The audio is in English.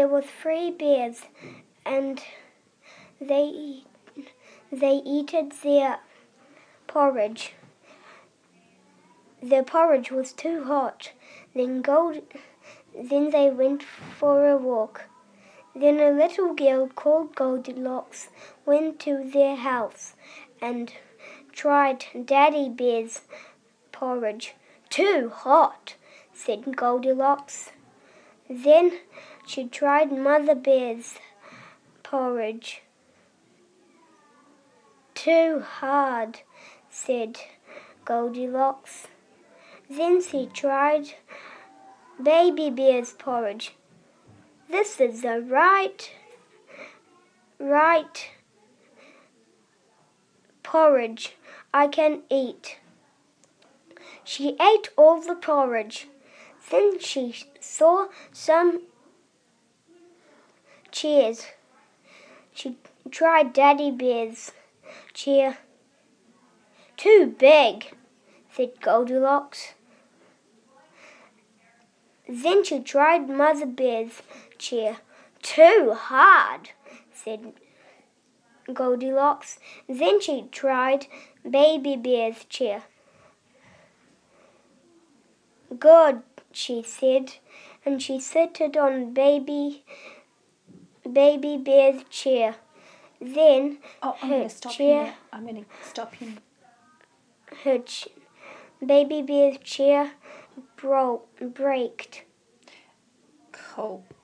There was 3 bears, and they eated their porridge. The porridge was too hot. Then they went for a walk. Then a little girl called Goldilocks went to their house and tried Daddy Bear's porridge. Too hot, said Goldilocks. Then she tried Mother Bear's porridge. Too hard, said Goldilocks. Then she tried Baby Bear's porridge. This is the right porridge I can eat. She ate all the porridge. Then she saw some chairs. She tried Daddy Bear's chair. Too big, said Goldilocks. Then she tried Mother Bear's chair. Too hard, said Goldilocks. Then she tried Baby Bear's chair. Good, she said, and she sat on Baby Bear's chair. Then I'm going to stop here. Baby Bear's chair braked. Cool.